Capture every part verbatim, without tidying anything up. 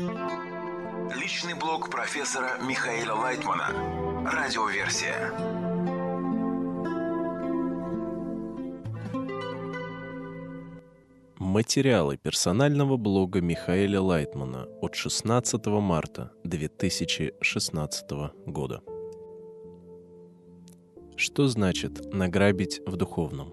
Личный блог профессора Михаила Лайтмана. Радиоверсия. Материалы персонального блога Михаила Лайтмана от шестнадцатого марта две тысячи шестнадцатого года. Что значит награбить в духовном?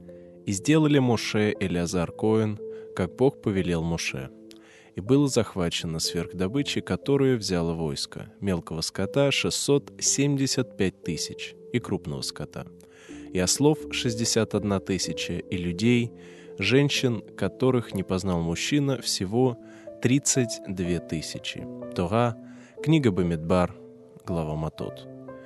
«И сделали Моше Элиазар Коэн, как Бог повелел Моше, и было захвачено сверхдобычи, которую взяло войско, мелкого скота шестьсот семьдесят пять тысяч и крупного скота, и ослов шестьдесят одна тысяча, и людей, женщин, которых не познал мужчина, всего тридцать две тысячи». Тора, книга Бамидбар, глава Матот.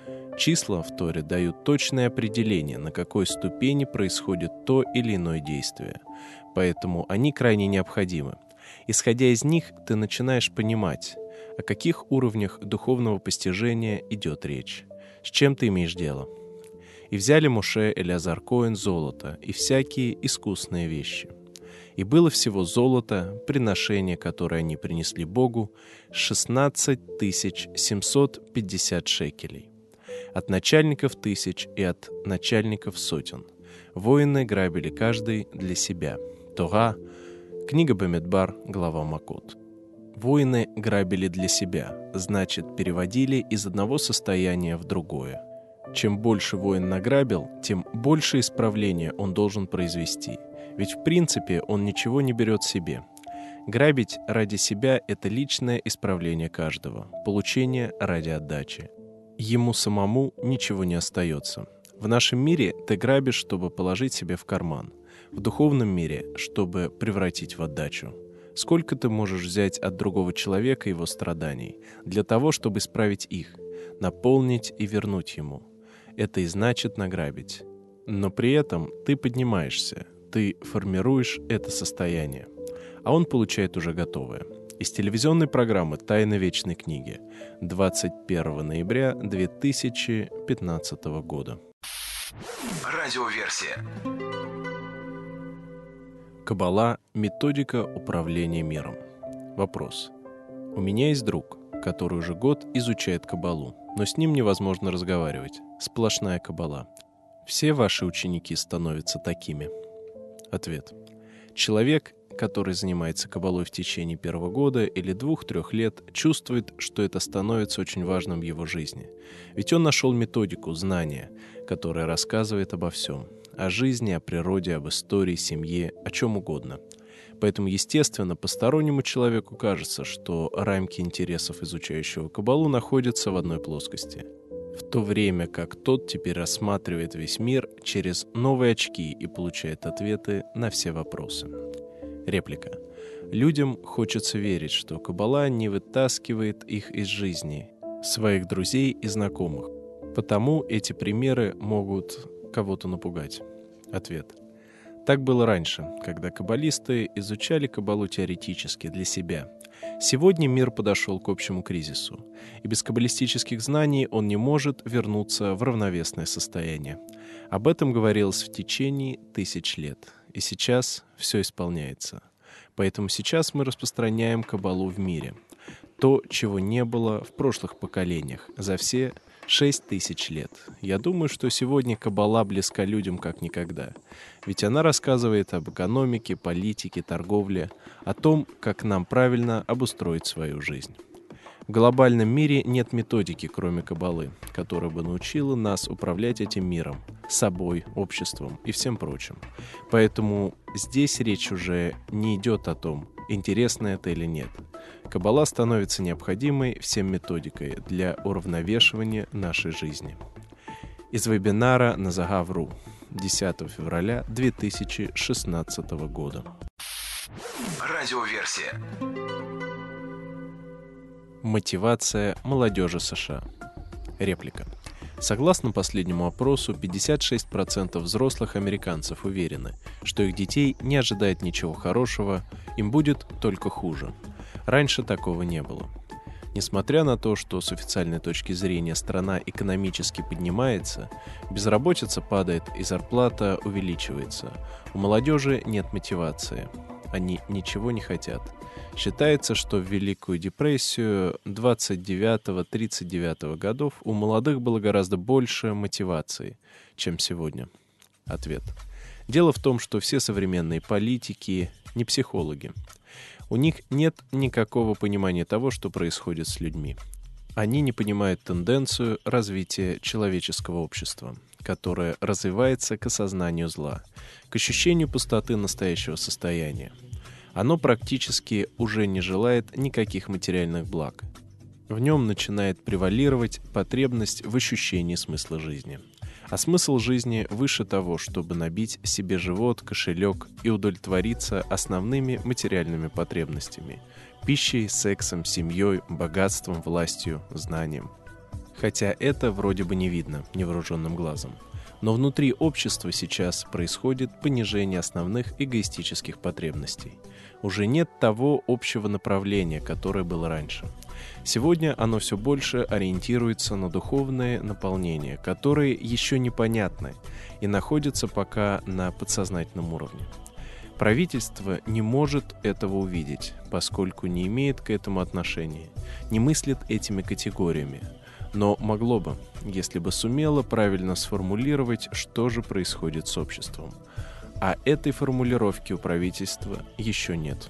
Числа в Торе дают точное определение, на какой ступени происходит то или иное действие, поэтому они крайне необходимы. Исходя из них, ты начинаешь понимать, о каких уровнях духовного постижения идет речь, с чем ты имеешь дело. «И взяли Моше Элиазар Коэн золото и всякие искусные вещи. И было всего золото, приношение, которое они принесли Богу, шестнадцать тысяч семьсот пятьдесят шекелей. От начальников тысяч и от начальников сотен. Воины грабили каждый для себя». Тора, книга Бамидбар, глава Макот. Воины грабили для себя, значит, переводили из одного состояния в другое. Чем больше воин награбил, тем больше исправления он должен произвести. Ведь в принципе он ничего не берет себе. Грабить ради себя – это личное исправление каждого, получение ради отдачи. Ему самому ничего не остается. В нашем мире ты грабишь, чтобы положить себе в карман. В духовном мире, чтобы превратить в отдачу. Сколько ты можешь взять от другого человека его страданий, для того, чтобы исправить их, наполнить и вернуть ему? Это и значит награбить. Но при этом ты поднимаешься, ты формируешь это состояние, а он получает уже готовое. Из телевизионной программы «Тайна вечной книги» двадцать первого ноября две тысячи пятнадцатого года. Радиоверсия. Каббала – методика управления миром. Вопрос. У меня есть друг, который уже год изучает каббалу, но с ним невозможно разговаривать. Сплошная каббала. Все ваши ученики становятся такими? Ответ. Человек, который занимается каббалой в течение первого года или двух-трех лет, чувствует, что это становится очень важным в его жизни. Ведь он нашел методику, знания, которая рассказывает обо всем. О жизни, о природе, об истории, семье, о чем угодно. Поэтому, естественно, постороннему человеку кажется, что рамки интересов изучающего каббалу находятся в одной плоскости. В то время как тот теперь рассматривает весь мир через новые очки и получает ответы на все вопросы. Реплика. Людям хочется верить, что каббала не вытаскивает их из жизни, своих друзей и знакомых. Потому эти примеры могут кого-то напугать. Ответ. Так было раньше, когда каббалисты изучали каббалу теоретически, для себя. Сегодня мир подошел к общему кризису, и без каббалистических знаний он не может вернуться в равновесное состояние. Об этом говорилось в течение тысяч лет, и сейчас все исполняется. Поэтому сейчас мы распространяем каббалу в мире. То, чего не было в прошлых поколениях, за все шесть тысяч лет. Я думаю, что сегодня каббала близка людям как никогда. Ведь она рассказывает об экономике, политике, торговле, о том, как нам правильно обустроить свою жизнь. В глобальном мире нет методики, кроме каббалы, которая бы научила нас управлять этим миром, собой, обществом и всем прочим. Поэтому здесь речь уже не идет о том, интересно это или нет. Каббала становится необходимой всем методикой для уравновешивания нашей жизни. Из вебинара на Загав.ру десятого февраля две тысячи шестнадцатого года. Радиоверсия. Мотивация молодежи США. Реплика. Согласно последнему опросу, пятьдесят шесть процентов взрослых американцев уверены, что их детей не ожидает ничего хорошего, им будет только хуже. Раньше такого не было. Несмотря на то, что с официальной точки зрения страна экономически поднимается, безработица падает и зарплата увеличивается. У молодежи нет мотивации. Они ничего не хотят. Считается, что в Великую депрессию двадцать девятого — тридцать девятого годов у молодых было гораздо больше мотивации, чем сегодня. Ответ. Дело в том, что все современные политики не психологи. У них нет никакого понимания того, что происходит с людьми. Они не понимают тенденцию развития человеческого общества, которое развивается к осознанию зла, к ощущению пустоты настоящего состояния. Оно практически уже не желает никаких материальных благ. В нем начинает превалировать потребность в ощущении смысла жизни. А смысл жизни выше того, чтобы набить себе живот, кошелек и удовлетвориться основными материальными потребностями – пищей, сексом, семьей, богатством, властью, знанием. Хотя это вроде бы не видно невооруженным глазом. Но внутри общества сейчас происходит понижение основных эгоистических потребностей. Уже нет того общего направления, которое было раньше. Сегодня оно все больше ориентируется на духовное наполнение, которые еще непонятны и находятся пока на подсознательном уровне. Правительство не может этого увидеть, поскольку не имеет к этому отношения, не мыслит этими категориями, но могло бы, если бы сумело правильно сформулировать, что же происходит с обществом. А этой формулировки у правительства еще нет.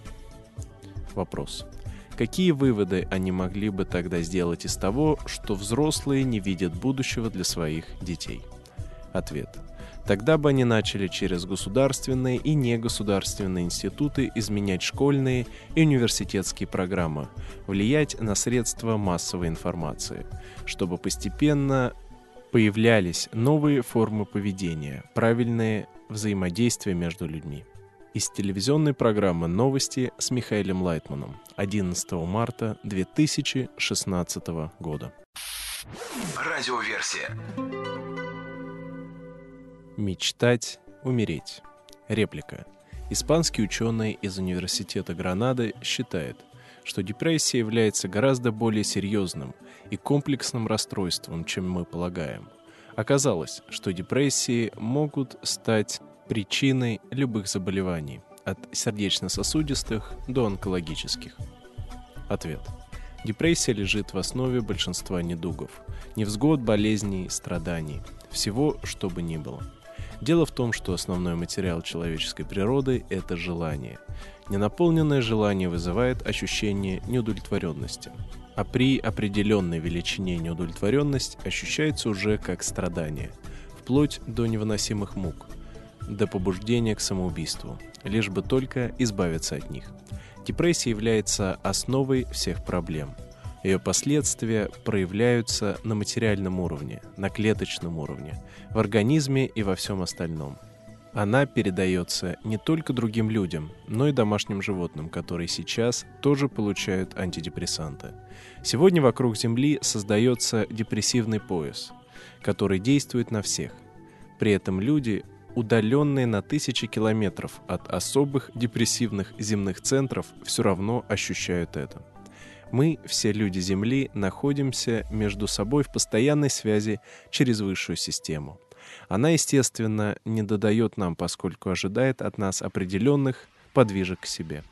Вопрос. Какие выводы они могли бы тогда сделать из того, что взрослые не видят будущего для своих детей? Ответ. Тогда бы они начали через государственные и негосударственные институты изменять школьные и университетские программы, влиять на средства массовой информации, чтобы постепенно появлялись новые формы поведения, правильные взаимодействия между людьми. Из телевизионной программы «Новости» с Михаилом Лайтманом одиннадцатого марта две тысячи шестнадцатого года. Радиоверсия. Мечтать, умереть. Реплика. Испанский ученый из Университета Гранады считает, что депрессия является гораздо более серьезным и комплексным расстройством, чем мы полагаем. Оказалось, что депрессии могут стать причиной любых заболеваний, от сердечно-сосудистых до онкологических. Ответ. Депрессия лежит в основе большинства недугов, невзгод, болезней, страданий, всего, что бы ни было. Дело в том, что основной материал человеческой природы – это желание. Ненаполненное желание вызывает ощущение неудовлетворенности. А при определенной величине неудовлетворенность ощущается уже как страдание, вплоть до невыносимых мук, до побуждения к самоубийству, лишь бы только избавиться от них. Депрессия является основой всех проблем. Ее последствия проявляются на материальном уровне, на клеточном уровне, в организме и во всем остальном. Она передается не только другим людям, но и домашним животным, которые сейчас тоже получают антидепрессанты. Сегодня вокруг Земли создается депрессивный пояс, который действует на всех. При этом люди, удаленные на тысячи километров от особых депрессивных земных центров, все равно ощущают это. Мы, все люди Земли, находимся между собой в постоянной связи через высшую систему. Она, естественно, не додает нам, поскольку ожидает от нас определенных подвижек к себе.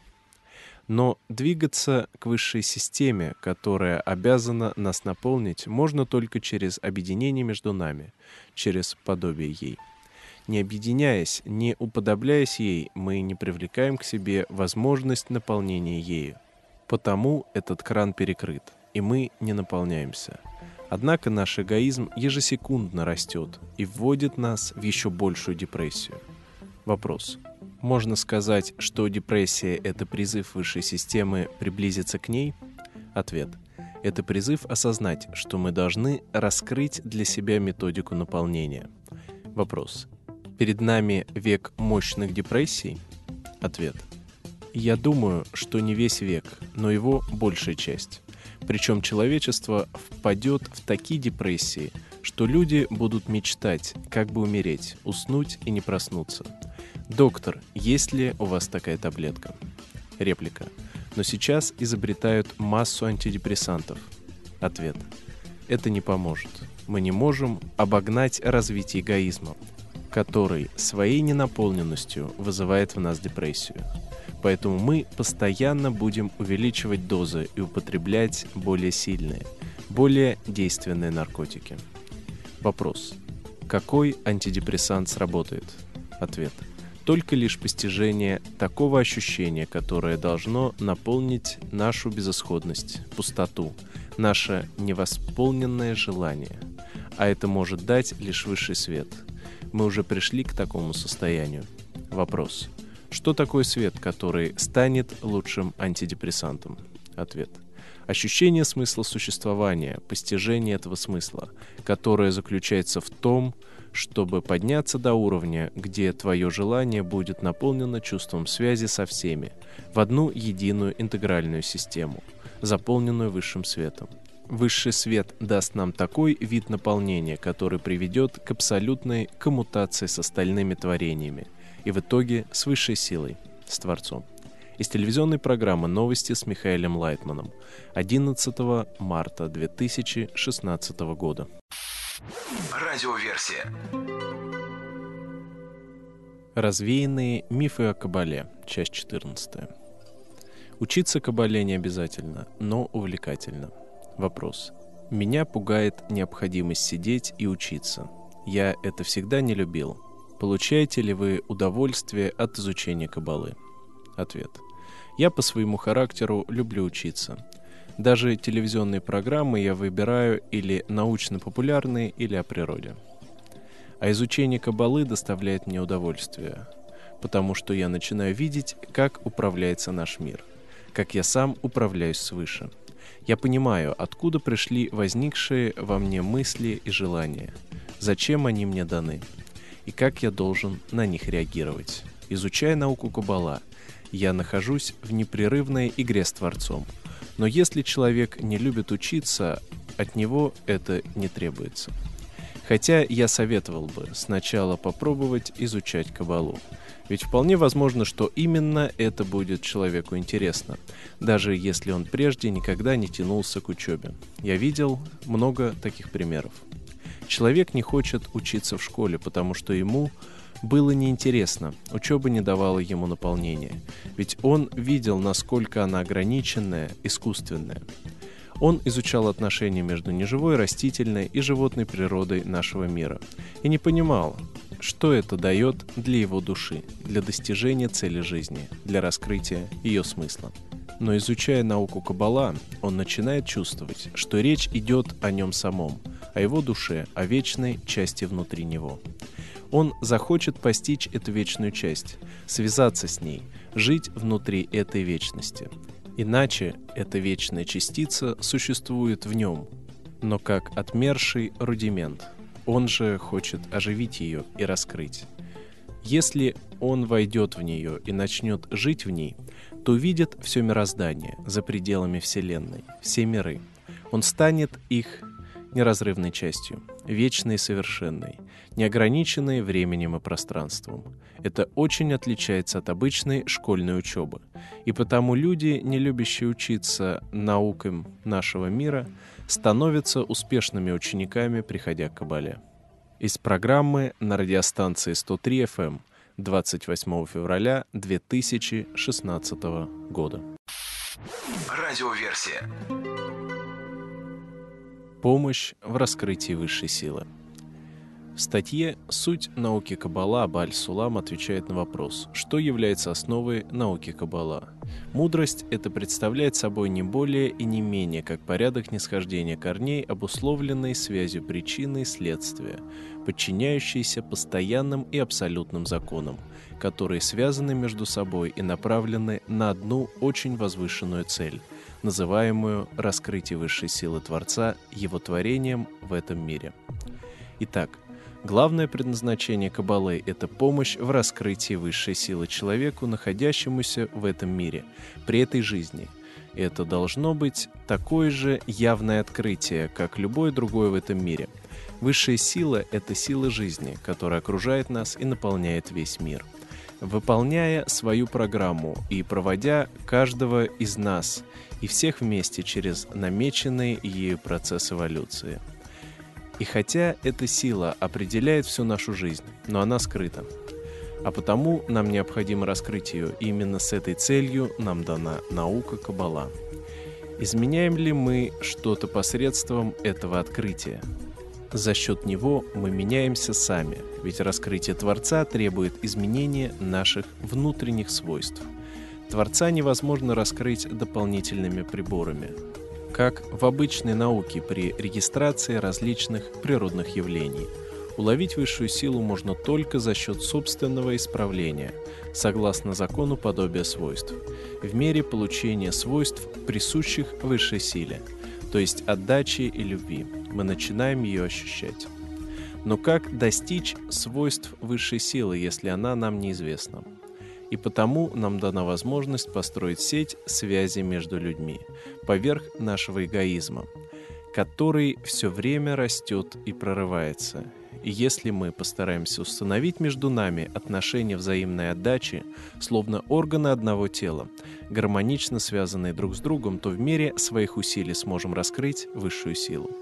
Но двигаться к высшей системе, которая обязана нас наполнить, можно только через объединение между нами, через подобие ей. Не объединяясь, не уподобляясь ей, мы не привлекаем к себе возможность наполнения ею. Потому этот кран перекрыт, и мы не наполняемся. Однако наш эгоизм ежесекундно растет и вводит нас в еще большую депрессию. Вопрос. Можно сказать, что депрессия – это призыв высшей системы приблизиться к ней? Ответ. Это призыв осознать, что мы должны раскрыть для себя методику наполнения. Вопрос. Перед нами век мощных депрессий? Ответ. Я думаю, что не весь век, но его большая часть. Причем человечество впадет в такие депрессии, что люди будут мечтать, как бы умереть, уснуть и не проснуться. Доктор, есть ли у вас такая таблетка? Реплика. Но сейчас изобретают массу антидепрессантов. Ответ. Это не поможет. Мы не можем обогнать развитие эгоизма, который своей ненаполненностью вызывает в нас депрессию. Поэтому мы постоянно будем увеличивать дозы и употреблять более сильные, более действенные наркотики. Вопрос. Какой антидепрессант сработает? Ответ. Только лишь постижение такого ощущения, которое должно наполнить нашу безысходность, пустоту, наше невосполненное желание. А это может дать лишь высший свет. Мы уже пришли к такому состоянию. Вопрос. Что такое свет, который станет лучшим антидепрессантом? Ответ. Ощущение смысла существования, постижение этого смысла, которое заключается в том, чтобы подняться до уровня, где твое желание будет наполнено чувством связи со всеми, в одну единую интегральную систему, заполненную высшим светом. Высший свет даст нам такой вид наполнения, который приведет к абсолютной коммутации с остальными творениями и в итоге с высшей силой, с Творцом. Из телевизионной программы «Новости» с Михаилом Лайтманом одиннадцатого марта две тысячи шестнадцатого года. Радиоверсия. Развеянные мифы о Кабале. Часть четырнадцатая. Учиться Кабале не обязательно, но увлекательно. Вопрос. Меня пугает необходимость сидеть и учиться. Я это всегда не любил. Получаете ли вы удовольствие от изучения Кабалы? Ответ. Я по своему характеру люблю учиться. Даже телевизионные программы я выбираю или научно-популярные, или о природе. А изучение Кабалы доставляет мне удовольствие, потому что я начинаю видеть, как управляется наш мир, как я сам управляюсь свыше. Я понимаю, откуда пришли возникшие во мне мысли и желания, зачем они мне даны, и как я должен на них реагировать. Изучая науку Кабала, я нахожусь в непрерывной игре с Творцом. Но если человек не любит учиться, от него это не требуется. Хотя я советовал бы сначала попробовать изучать Кабалу. Ведь вполне возможно, что именно это будет человеку интересно, даже если он прежде никогда не тянулся к учебе. Я видел много таких примеров. Человек не хочет учиться в школе, потому что ему было неинтересно, учеба не давала ему наполнения, ведь он видел, насколько она ограниченная, искусственная. Он изучал отношения между неживой, растительной и животной природой нашего мира и не понимал, что это дает для его души, для достижения цели жизни, для раскрытия ее смысла. Но изучая науку Кабала, он начинает чувствовать, что речь идет о нем самом, о его душе, о вечной части внутри него. Он захочет постичь эту вечную часть, связаться с ней, жить внутри этой вечности. Иначе эта вечная частица существует в нем, но как отмерший рудимент. Он же хочет оживить ее и раскрыть. Если он войдет в нее и начнет жить в ней, то увидит все мироздание за пределами Вселенной, все миры. Он станет их неразрывной частью, вечной и совершенной, неограниченной временем и пространством. Это очень отличается от обычной школьной учебы. И потому люди, не любящие учиться наукам нашего мира, становятся успешными учениками, приходя к Кабале. Из программы на радиостанции сто три эф эм двадцать восьмого февраля две тысячи шестнадцатого года. Радиоверсия. Помощь в раскрытии высшей силы. В статье «Суть науки Кабала» Аб-аль-Сулам отвечает на вопрос, что является основой науки Кабала. Мудрость это представляет собой не более и не менее, как порядок нисхождения корней, обусловленный связью причины и следствия, подчиняющийся постоянным и абсолютным законам, которые связаны между собой и направлены на одну очень возвышенную цель, называемую раскрытие высшей силы Творца его творением в этом мире. Итак, главное предназначение Кабалы – это помощь в раскрытии высшей силы человеку, находящемуся в этом мире, при этой жизни. И это должно быть такое же явное открытие, как любое другое в этом мире. Высшая сила – это сила жизни, которая окружает нас и наполняет весь мир. Выполняя свою программу и проводя каждого из нас и всех вместе через намеченный ею процесс эволюции. И хотя эта сила определяет всю нашу жизнь, но она скрыта. А потому нам необходимо раскрыть ее, и именно с этой целью нам дана наука Каббала. Изменяем ли мы что-то посредством этого открытия? За счет него мы меняемся сами, ведь раскрытие Творца требует изменения наших внутренних свойств. Творца невозможно раскрыть дополнительными приборами, как в обычной науке при регистрации различных природных явлений. Уловить высшую силу можно только за счет собственного исправления, согласно закону подобия свойств, в мере получения свойств, присущих высшей силе, то есть отдачи и любви, мы начинаем ее ощущать. Но как достичь свойств высшей силы, если она нам неизвестна? И потому нам дана возможность построить сеть связей между людьми, поверх нашего эгоизма, который все время растет и прорывается. И если мы постараемся установить между нами отношения взаимной отдачи, словно органы одного тела, гармонично связанные друг с другом, то в мере своих усилий сможем раскрыть высшую силу.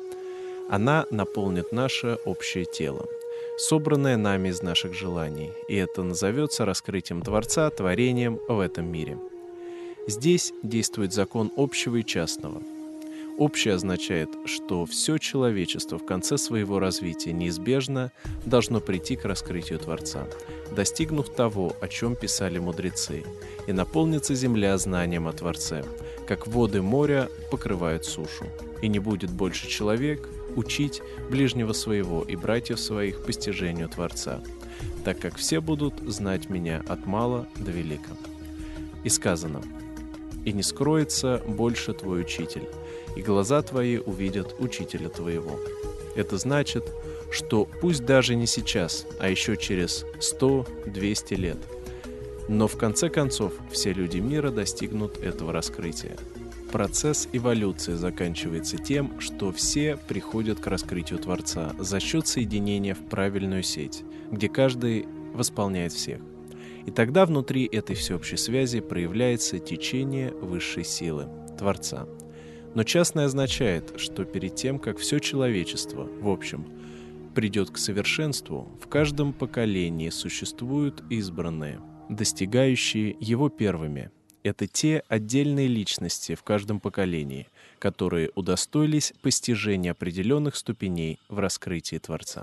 Она наполнит наше общее тело, собранное нами из наших желаний, и это назовется раскрытием Творца, творением в этом мире. Здесь действует закон общего и частного. Общее означает, что все человечество в конце своего развития неизбежно должно прийти к раскрытию Творца, достигнув того, о чем писали мудрецы, и наполнится земля знанием о Творце, как воды моря покрывают сушу, и не будет больше человек учить ближнего своего и братьев своих постижению Творца, так как все будут знать меня от мала до велика. И сказано: «И не скроется больше твой учитель, и глаза твои увидят учителя твоего». Это значит, что пусть даже не сейчас, а еще через сто-двести лет, но в конце концов все люди мира достигнут этого раскрытия. Процесс эволюции заканчивается тем, что все приходят к раскрытию Творца за счет соединения в правильную сеть, где каждый восполняет всех. И тогда внутри этой всеобщей связи проявляется течение высшей силы – Творца. Но частное означает, что перед тем, как все человечество, в общем, придет к совершенству, в каждом поколении существуют избранные, достигающие его первыми. Это те отдельные личности в каждом поколении, которые удостоились постижения определенных ступеней в раскрытии Творца.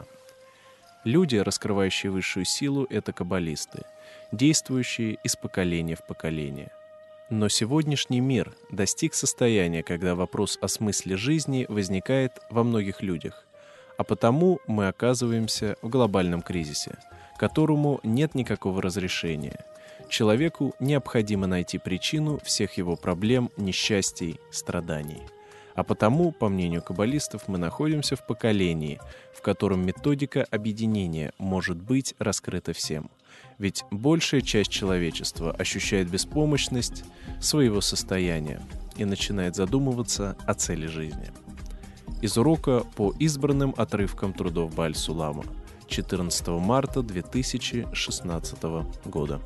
Люди, раскрывающие высшую силу, это каббалисты, действующие из поколения в поколение. Но сегодняшний мир достиг состояния, когда вопрос о смысле жизни возникает во многих людях, а потому мы оказываемся в глобальном кризисе, которому нет никакого разрешения. Человеку необходимо найти причину всех его проблем, несчастий, страданий. А потому, по мнению каббалистов, мы находимся в поколении, в котором методика объединения может быть раскрыта всем. Ведь большая часть человечества ощущает беспомощность своего состояния и начинает задумываться о цели жизни. Из урока по избранным отрывкам трудов Бааль-Сулама, четырнадцатого марта две тысячи шестнадцатого года.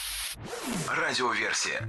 Радиоверсия.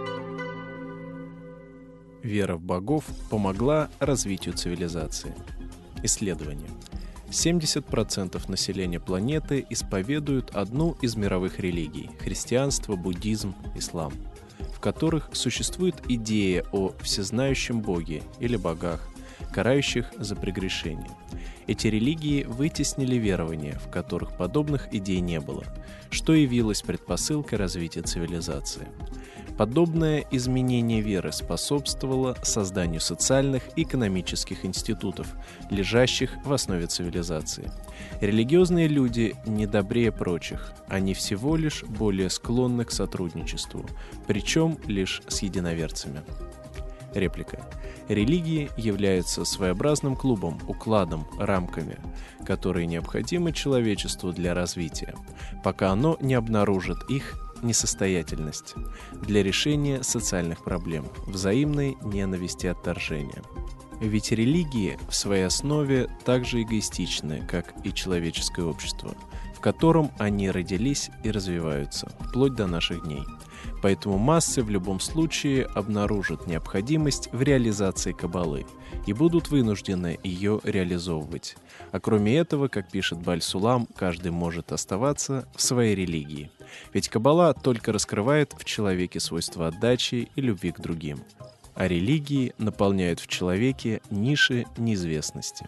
Вера в богов помогла развитию цивилизации. Исследование. семьдесят процентов населения планеты исповедуют одну из мировых религий – христианство, буддизм, ислам, в которых существует идея о всезнающем Боге или богах, карающих за прегрешение. Эти религии вытеснили верования, в которых подобных идей не было, что явилось предпосылкой развития цивилизации. Подобное изменение веры способствовало созданию социальных и экономических институтов, лежащих в основе цивилизации. Религиозные люди не добрее прочих, они всего лишь более склонны к сотрудничеству, причем лишь с единоверцами. Реплика. Религии являются своеобразным клубом, укладом, рамками, которые необходимы человечеству для развития, пока оно не обнаружит их несостоятельность для решения социальных проблем, взаимной ненависти и отторжения. Ведь религии в своей основе так же эгоистичны, как и человеческое общество, в котором они родились и развиваются, вплоть до наших дней. Поэтому массы в любом случае обнаружат необходимость в реализации каббалы и будут вынуждены ее реализовывать. А кроме этого, как пишет Баль-Сулам, каждый может оставаться в своей религии. Ведь каббала только раскрывает в человеке свойства отдачи и любви к другим. А религии наполняют в человеке ниши неизвестности.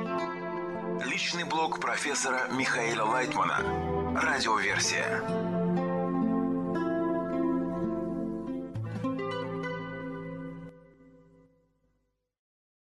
Личный блог профессора Михаила Лайтмана. Радиоверсия.